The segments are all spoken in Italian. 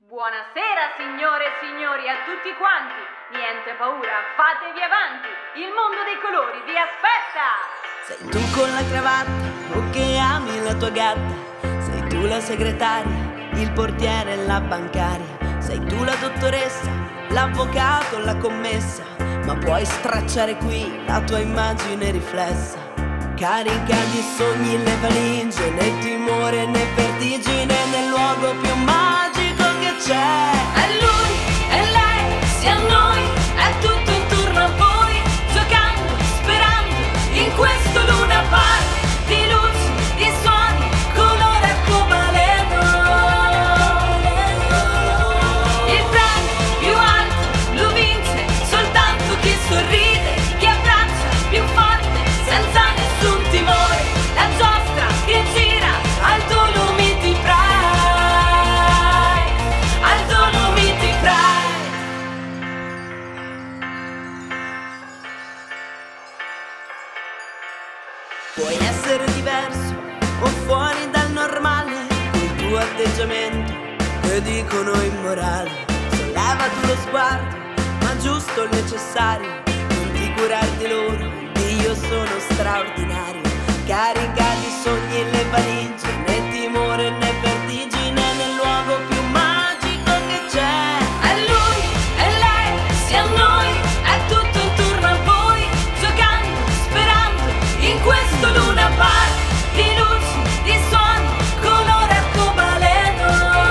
Buonasera signore e signori a tutti quanti. Niente paura, fatevi avanti. Il mondo dei colori vi aspetta. Sei tu con la cravatta o che ami la tua gatta. Sei tu la segretaria, il portiere e la bancaria. Sei tu la dottoressa, l'avvocato, la commessa. Ma puoi stracciare qui la tua immagine riflessa. Carica di sogni le valigie, né timore né vertigine, nel luogo più magico che c'è. È lui, è lei, sia noi, è tutto intorno a voi. Giocando, sperando, in questo Luna Park di luci, di suoni, colore arcobaleno. Il premio più alto lo vince soltanto chi sorride, chi abbraccia più forte, senza nessun timore. La giostra che gira al Dolomiti Pride, al Dolomiti Pride. Puoi essere diverso o fuori dal normale, col tuo atteggiamento che dicono immorale. Solleva tu lo sguardo, ma giusto il necessario. Non ti curar di loro, io sono straordinario. Carica di sogni le valigie, né timore né vertigine, nel luogo più magico che c'è. È lui, è lei, sia noi, è tutto intorno a voi. Giocando, sperando, in questo Luna Park di luci, di suoni, colore arcobaleno.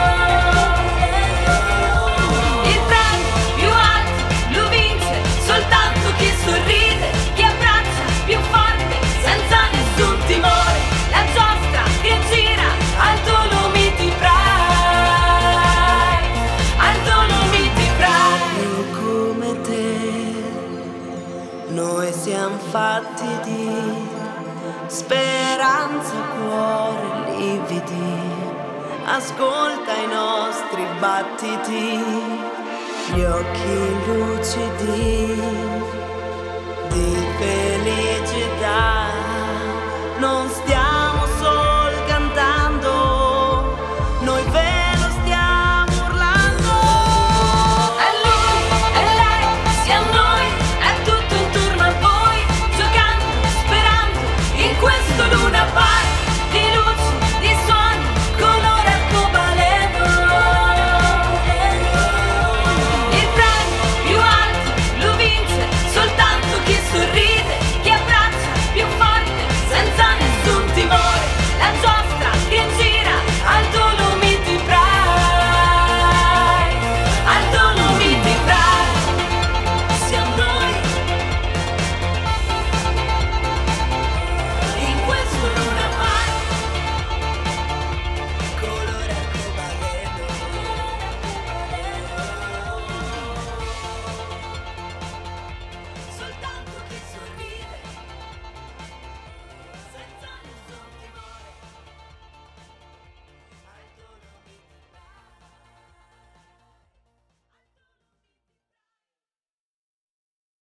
Il premio più alto lo vince soltanto chi sorride, chi abbraccia più forte, senza nessun timore. La giostra che gira al Dolomiti Pride, al Dolomiti Pride. Io come te, noi siamo fatti di speranza, cuore, lividi. Ascolta i nostri battiti, gli occhi lucidi di felicità. Non